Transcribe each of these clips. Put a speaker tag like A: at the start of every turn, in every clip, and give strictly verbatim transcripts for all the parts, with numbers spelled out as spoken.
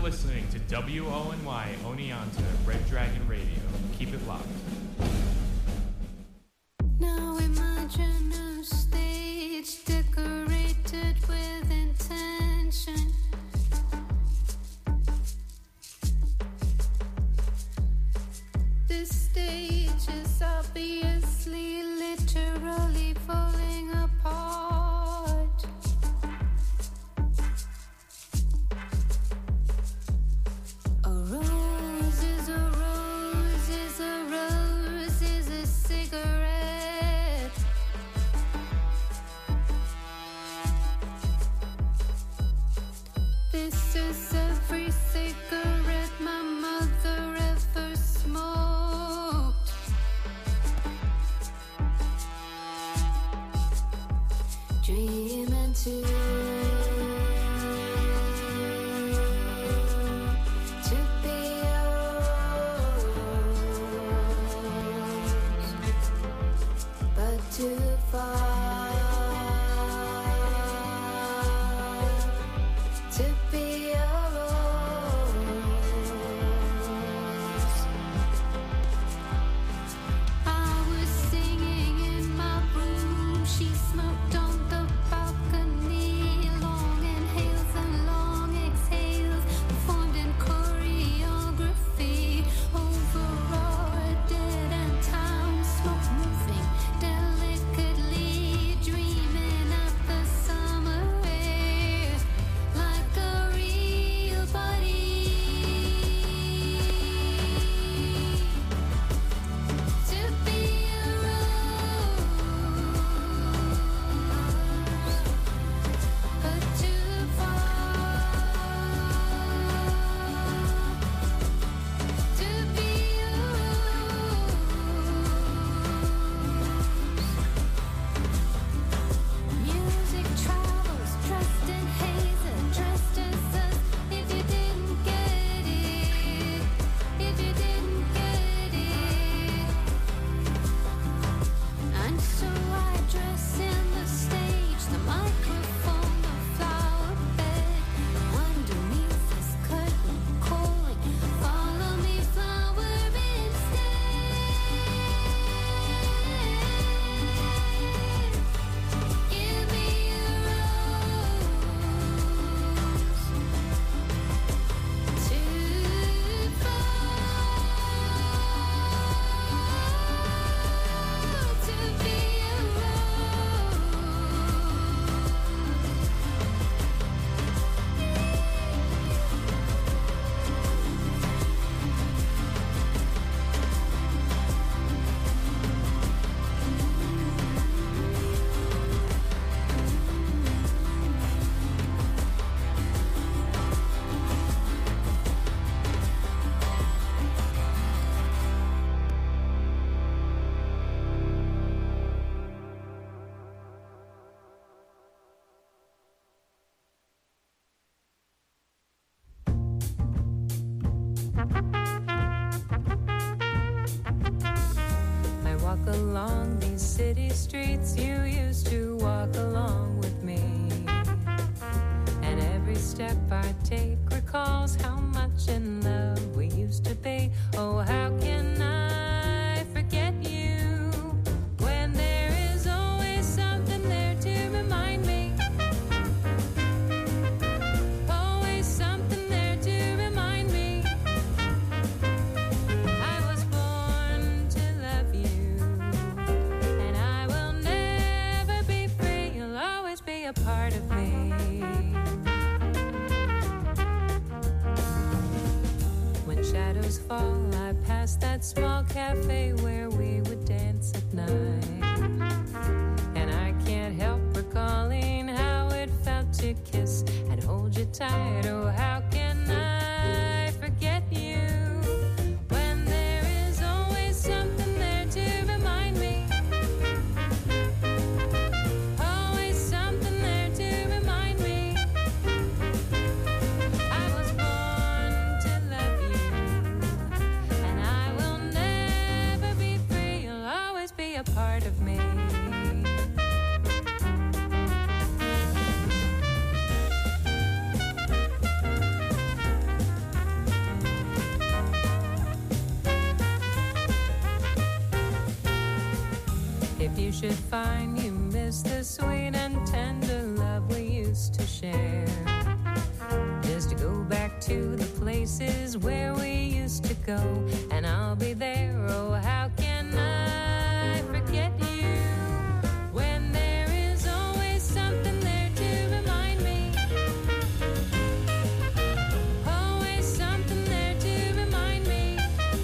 A: listening to W O N Y Oneonta Red Dragon Radio. Keep it locked.
B: Now imagine a stage decorated with intention. This stage is obviously literally falling apart. A rose is a rose is a rose is a cigarette. This is every cigarette my mother ever smoked. Dreaming to to be yours, but too far to be yours. I was singing in my room. She smoked on the balcony. Long inhales and long exhales performed in choreography over our dead end town. Smoke moving delicately, dreaming at the summer air like a real body. To be a rose, but too far to be a rose. Music travels dressed in haze, dressed as us. If you didn't get it, if you didn't get it. And so I dress in the stage, the microphone, the flower bed. Underneath this curtain calling, follow me, flower instead. Give me a rose, too far to be a
C: I walk along these city streets you used to walk along with me. And every step I take recalls how much in love we used to be. Oh, how can I forget you when there is always something there to remind me? Always something there to remind me. I was born to love you, and I will never be free. You'll always be a part of me. When shadows fall, I pass that small cafe where we would dance at night. And I can't help recalling how it felt to kiss and hold you tight. Oh, how can I forget you when there is always something there to remind me? Always something there to remind me. I was born to love you, and I will never be free. You'll always be a part of me. should find you miss the sweet and tender love we used to share. Just to go back to the places where we used to go, and I'll be there. Oh, how can I forget you when there is always something there to remind me? Always something there to remind me.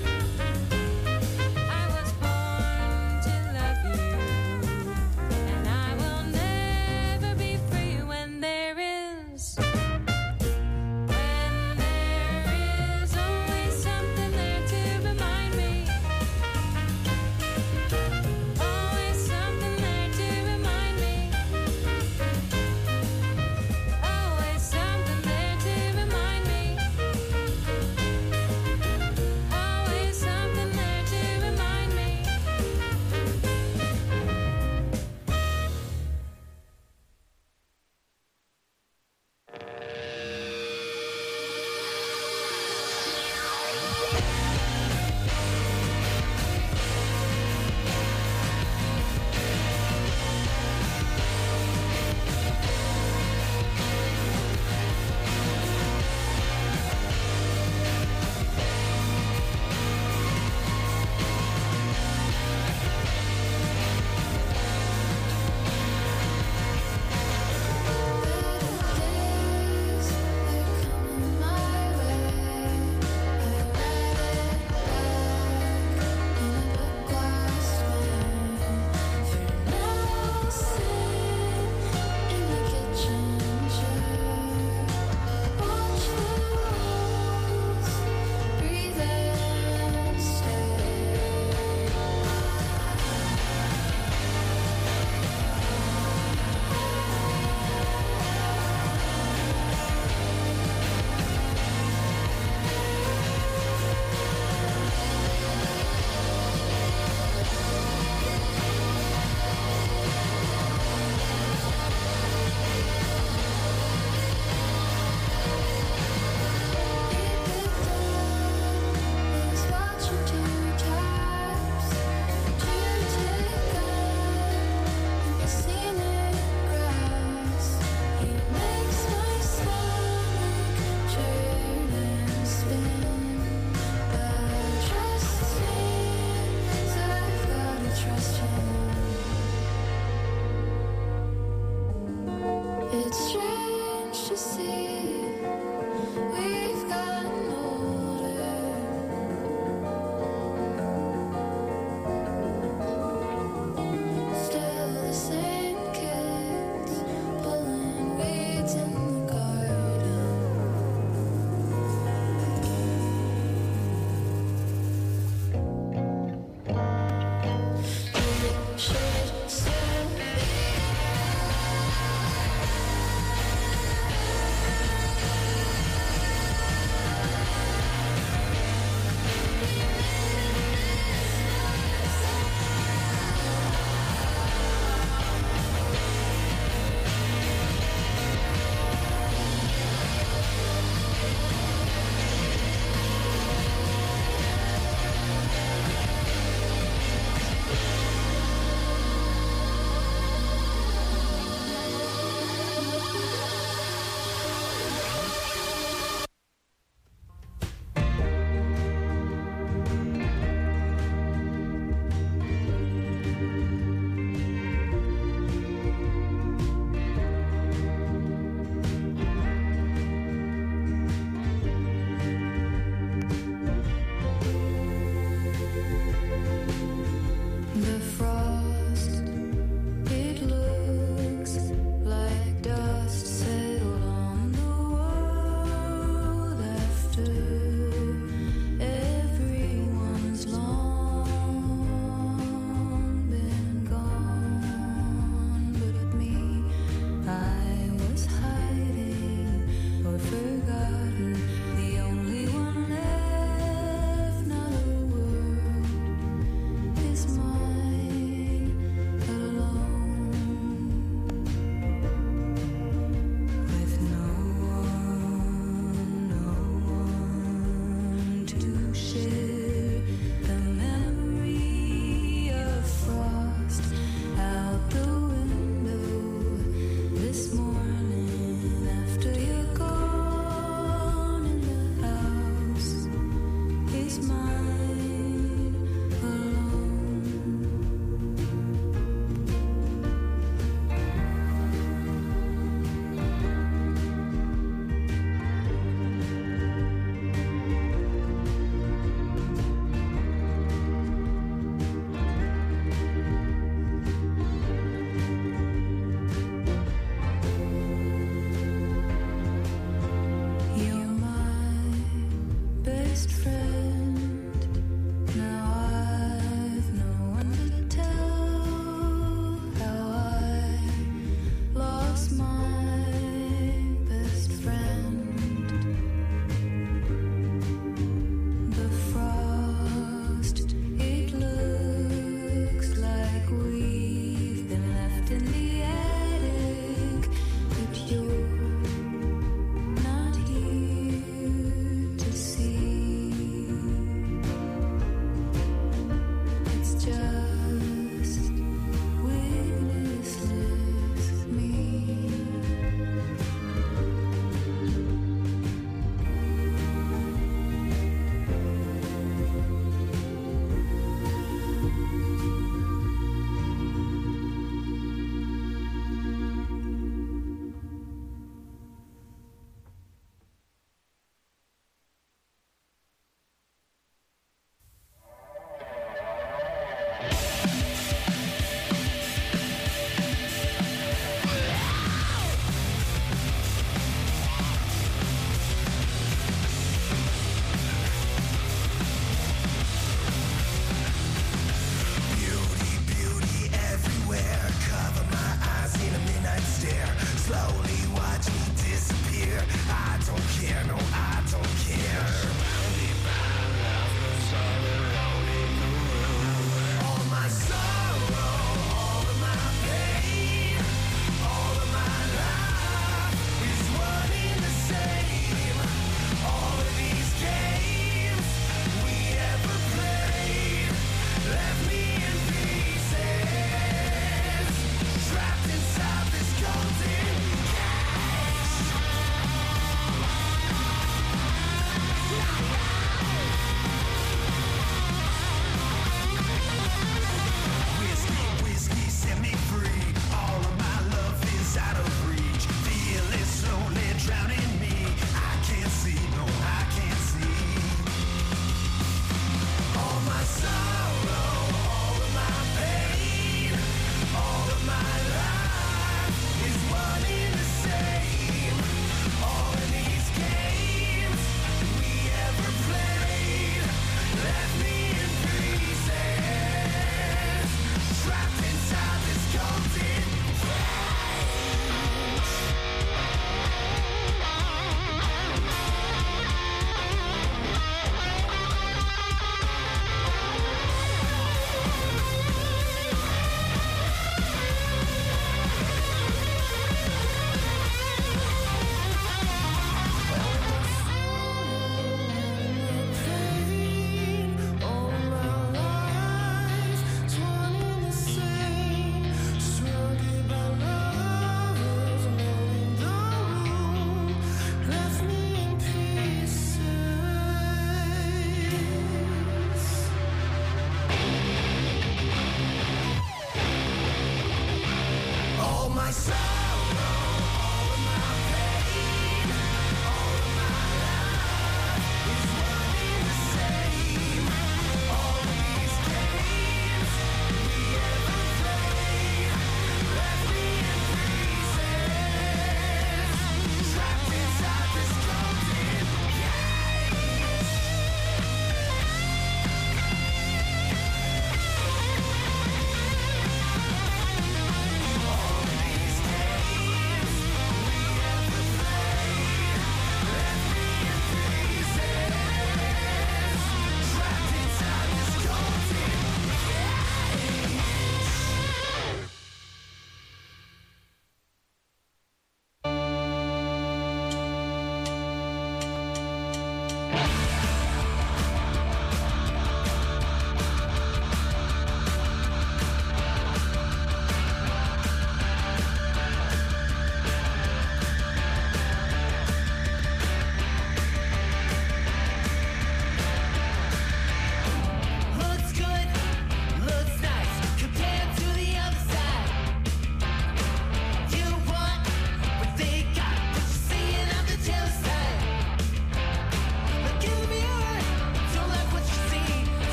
C: I was born to love you, and I will never be free when there is. When there is always something there to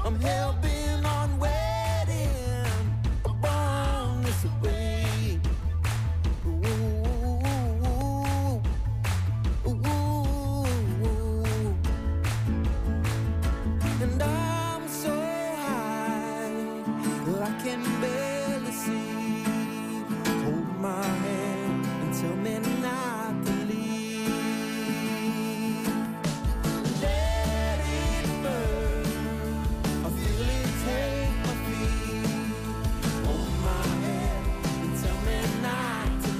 D: I'm hell-bent on waiting, born this way. Ooh, ooh, ooh. And I'm so high, I can barely see. Hold my hand and tell me not to leave. Let it burn, I feel it take my feet. Hold my hand and tell me not to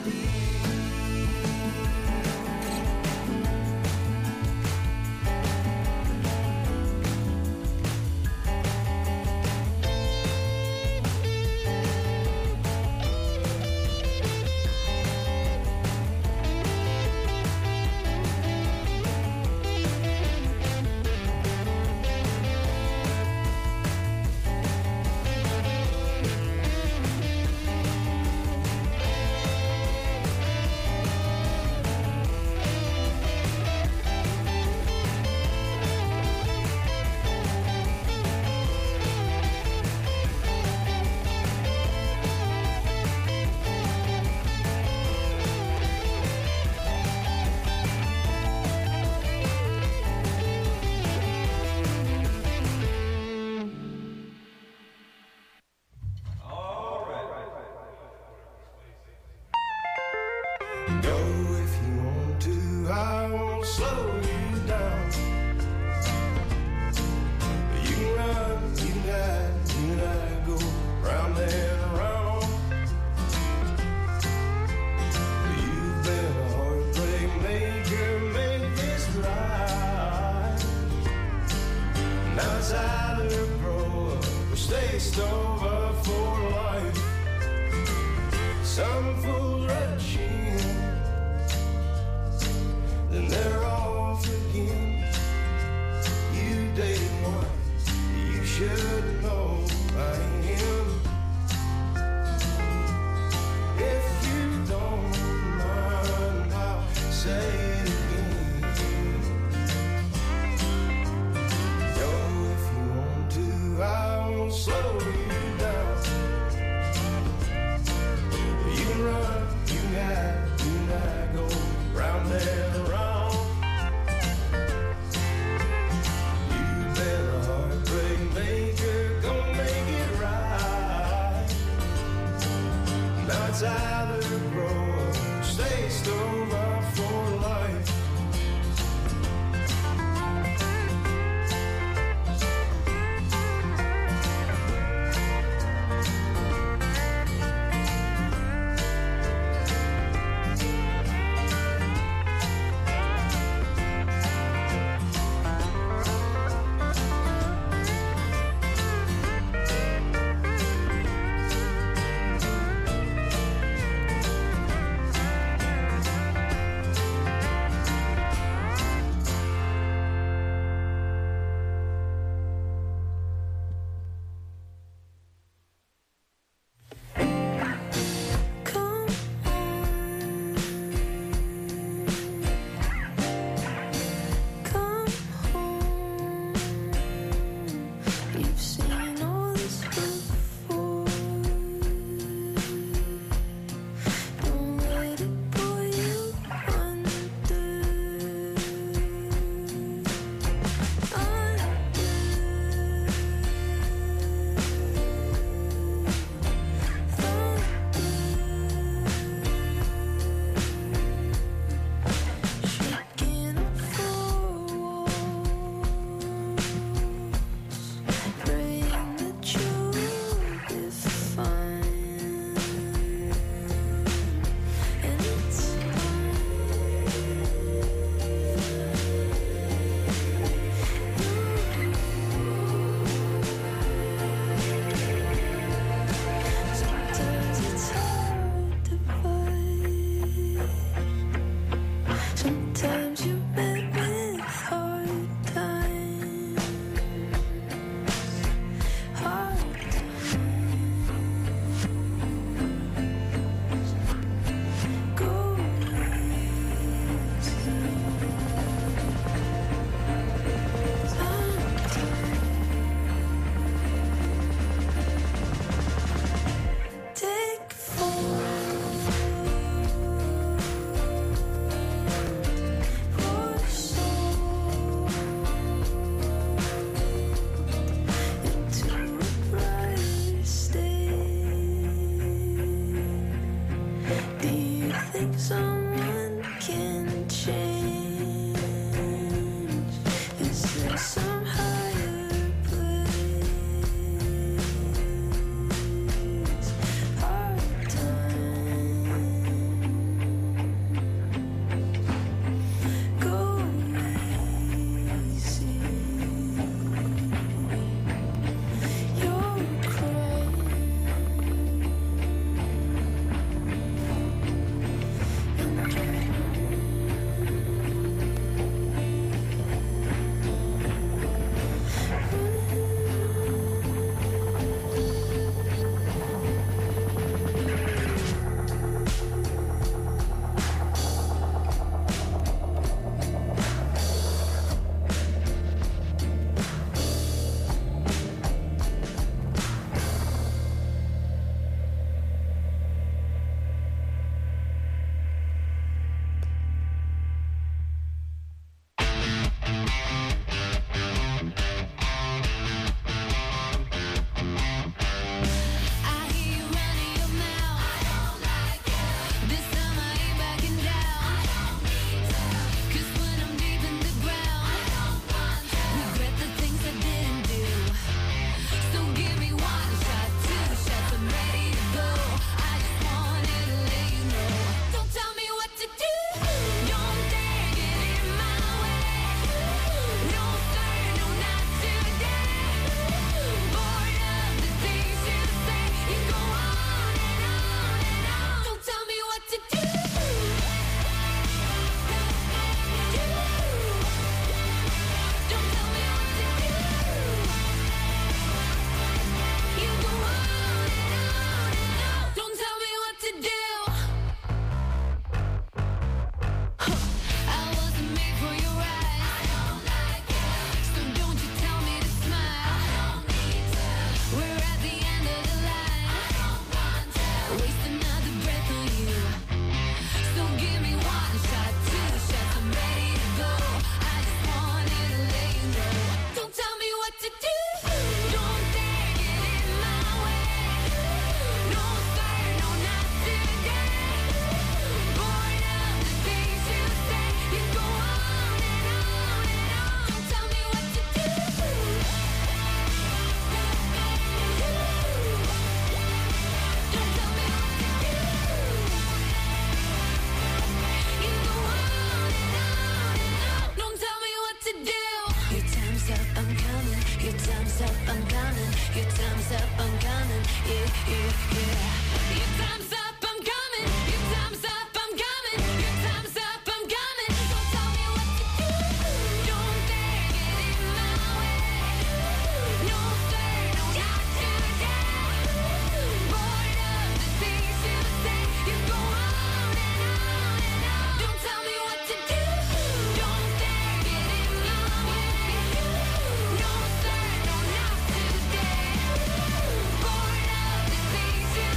B: Your time's up, I'm coming. Yeah, yeah, yeah. Your time's up, I'm coming. Your time's up, I'm coming. Your time's up, I'm coming. Don't tell me what to do. Don't dare get in my way. No sir, no not today. Bored of the things you say. You go on and on and on. Don't tell me what to do. Don't dare get in my way. No sir, no not today. Bored of the things you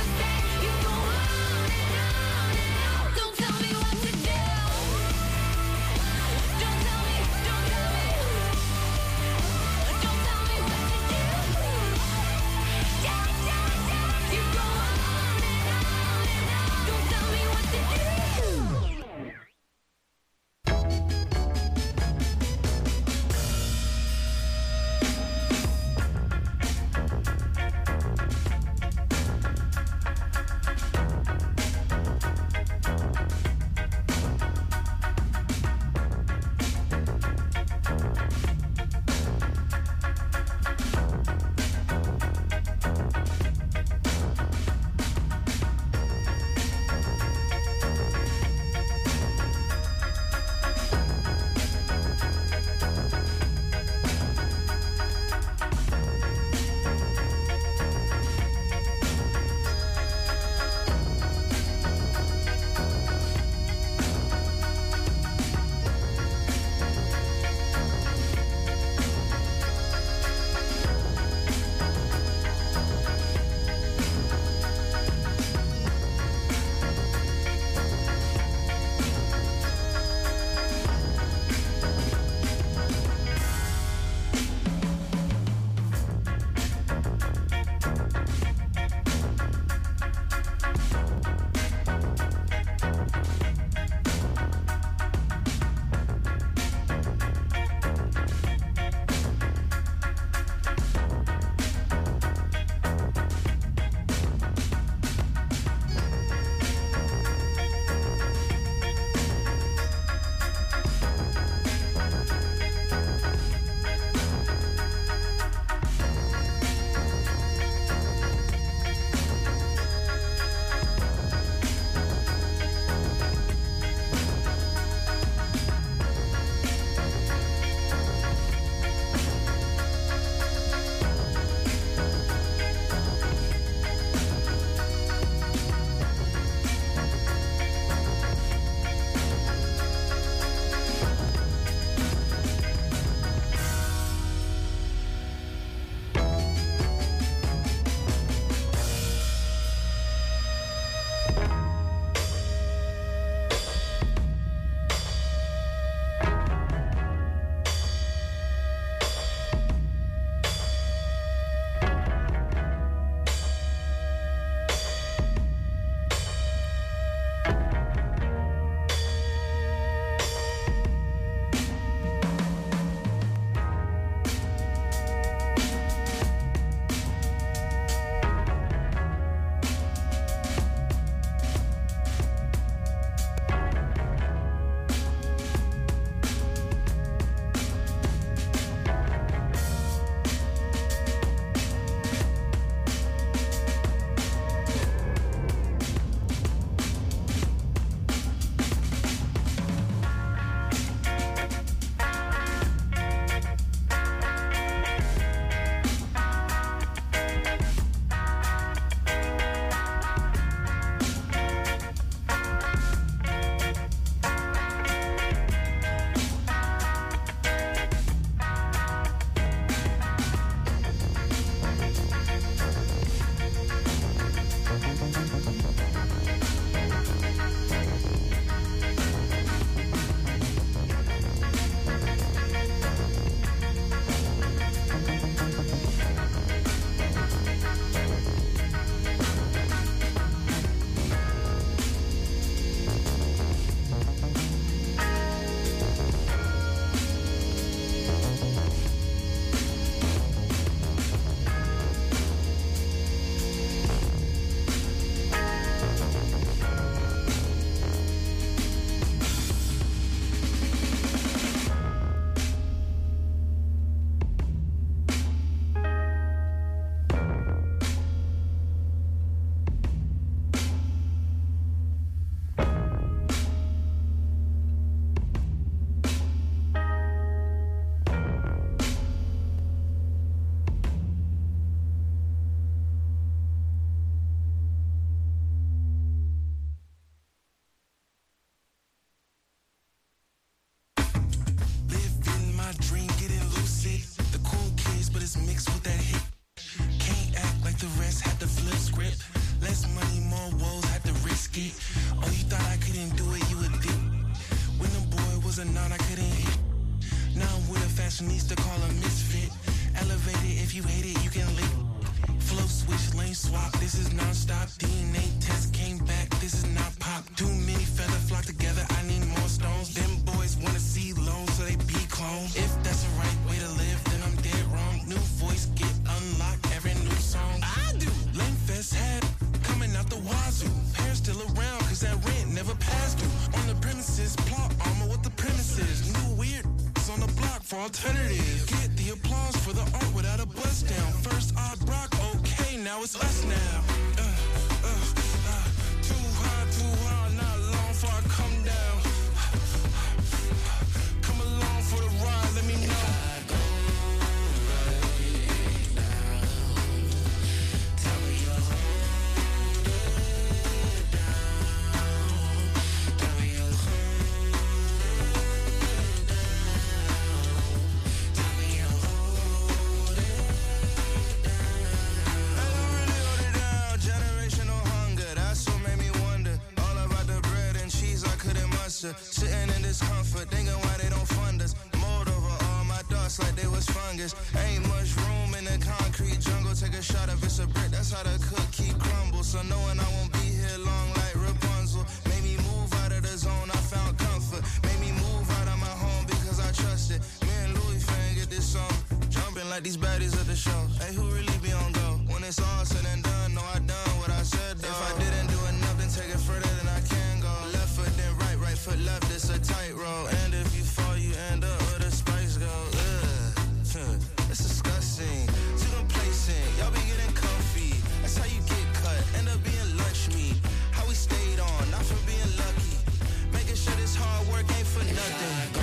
E: alternative. Get the applause for the art without a bust down. First I rock, okay, now it's us now. Uh, uh, uh, too high, too high, not long before I come down. Come along for the ride, let me know.
F: Sitting in discomfort, thinking why they don't fund us. Mold over all my thoughts like they was fungus. Ain't much room in the concrete jungle. Take a shot if it's a brick, that's how the cookie crumbles. So knowing I won't be here long like Rapunzel made me move out of the zone, I found comfort. Made me move out of my home because I trusted. Me and Louis finna get this song. Jumping like these baddies at the show. Hey, who really be on go? When it's all said and done, know I done what I said though. If I didn't do enough, then take it further than I can go. Left foot, then right, right foot left, it's a tightrope. And if you fall, you end up where the spikes go. Ugh, it's disgusting, too complacent. Y'all be getting comfy, that's how you get cut. End up being lunch meat. How we stayed on, not for being lucky. Making sure this hard work ain't for nothing.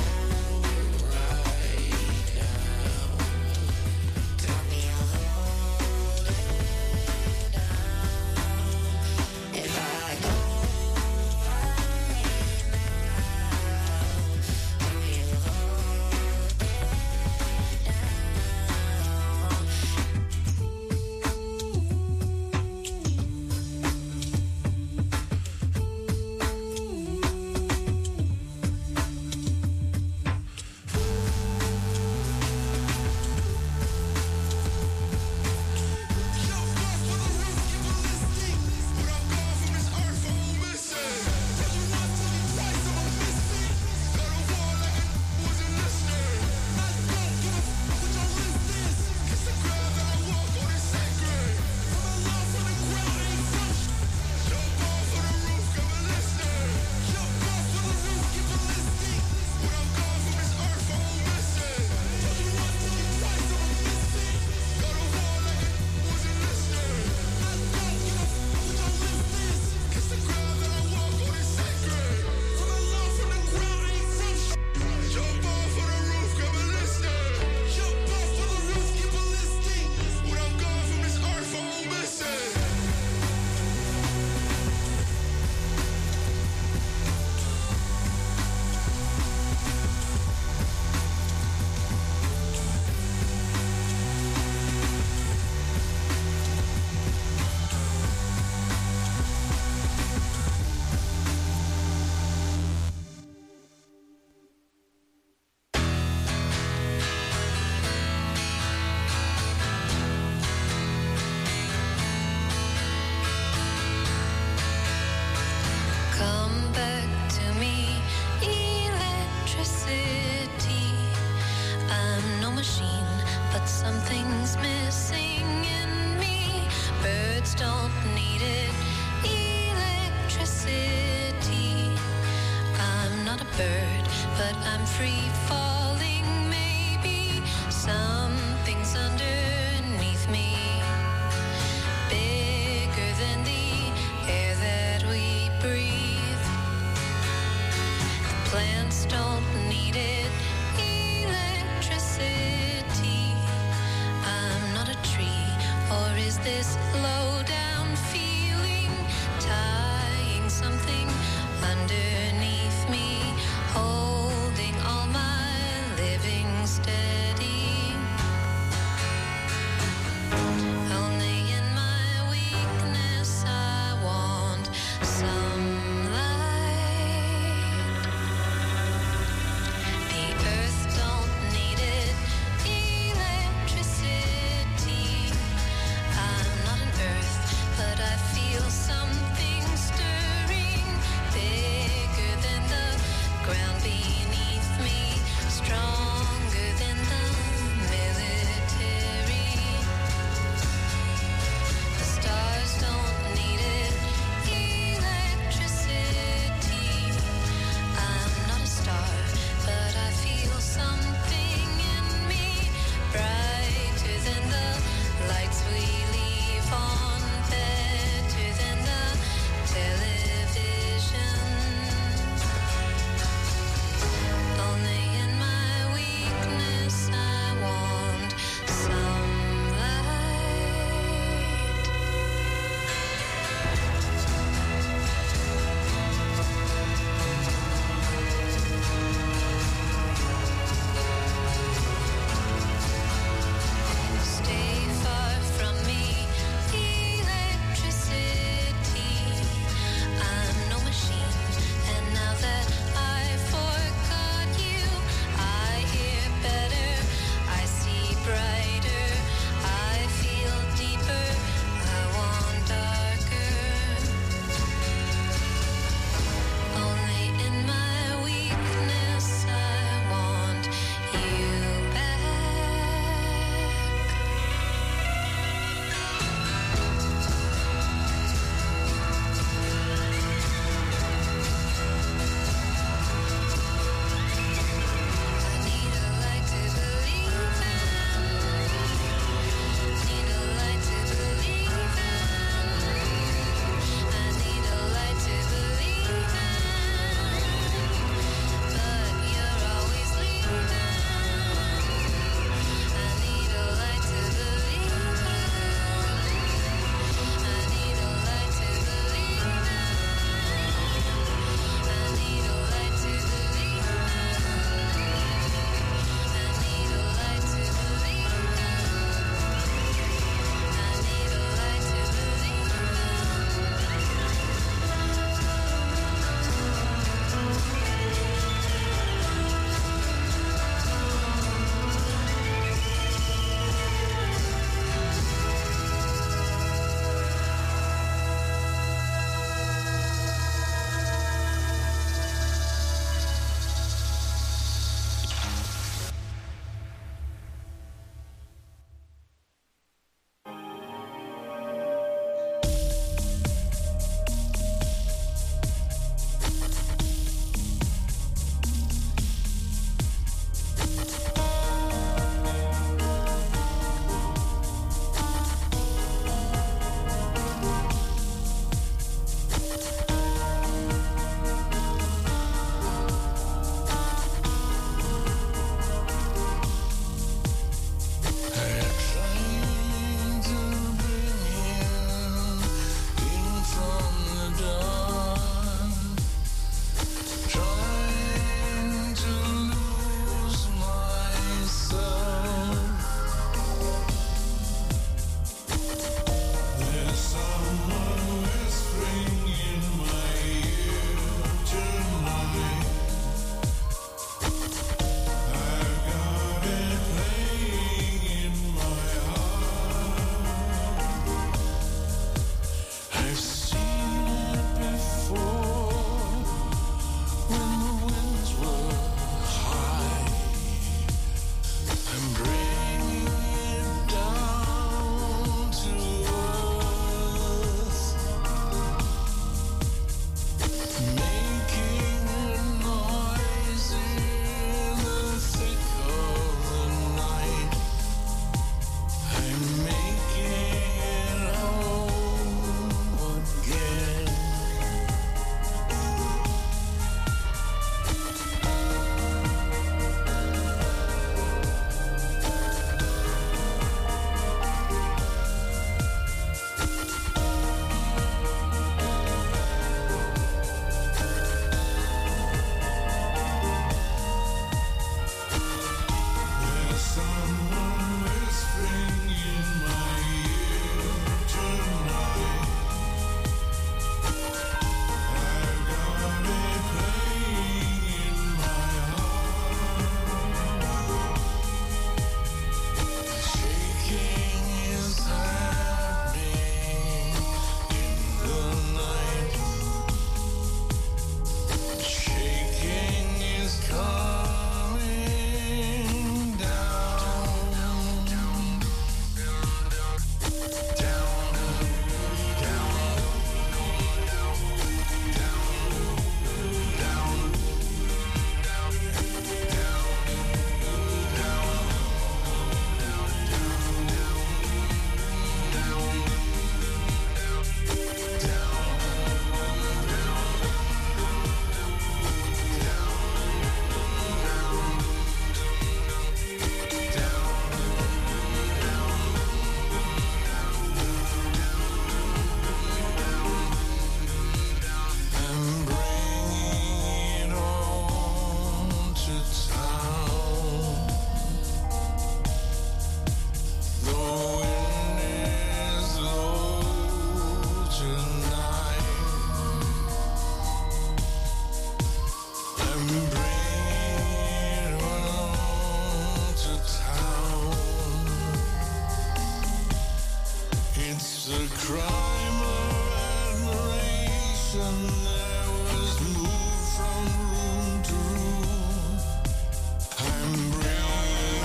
E: crime or admiration. There was moved from room to room. I'm bringing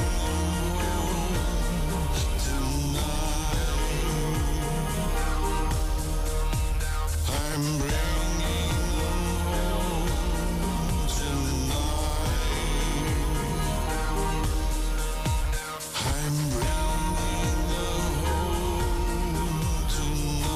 E: home tonight. I'm bringing home tonight. I'm bringing home tonight.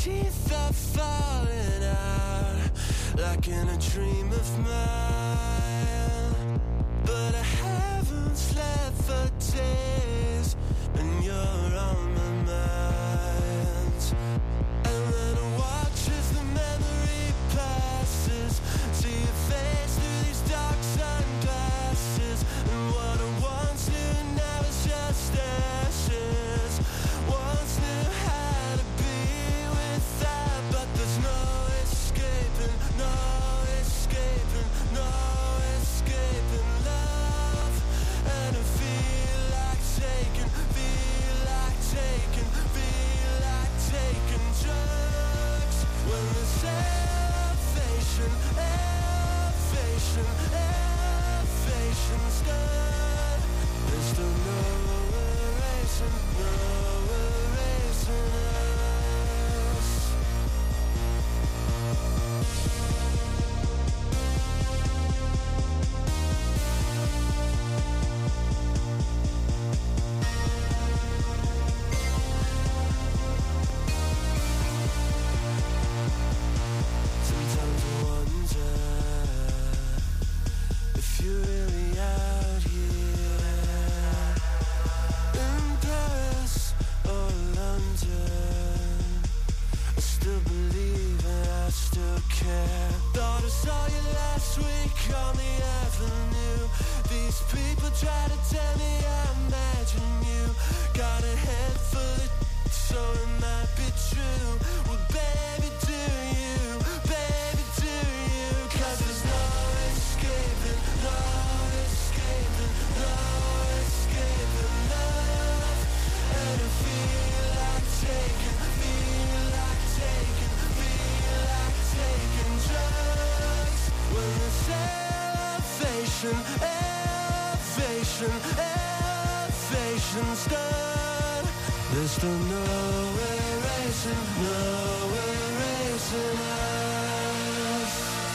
D: teeth are falling out like in a dream of mine. But I haven't slept for days, and you're on my mind. And then I watch as the memory passes, see your face through these dark sunglasses. And what I once knew now is just ashes. Once knew how to be without, but there's no escaping, no escaping, no escaping love. And I feel like taking, feel like taking, feel like taking drugs. When there's elevation, elevation, elevation's done, there's still no erasing, no erasing us. Sometimes I wonder if you're really out here in Paris or London. I still believe and I still care. Thought I saw you last week on the avenue. These people try to tell me I imagine you. Got a head full of so it might be true. Well, baby, do you, baby, do you? 'Cause there's no escaping, no escaping, no escaping love. And I feel like taking, feel like taking, feel like taking drugs. When there's elevation, elevation, elevation's done, there's still no erasing, no erasing us.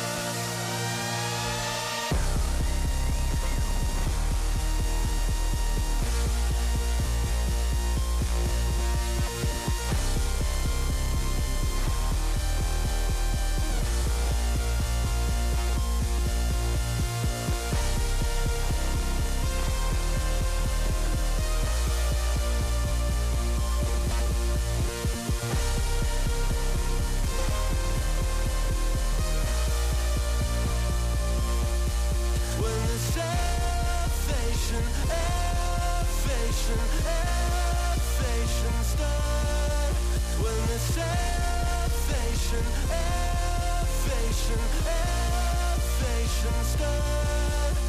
D: When there's elevation, elevation, elevation's done. When there's elevation, elevation, elevation's done,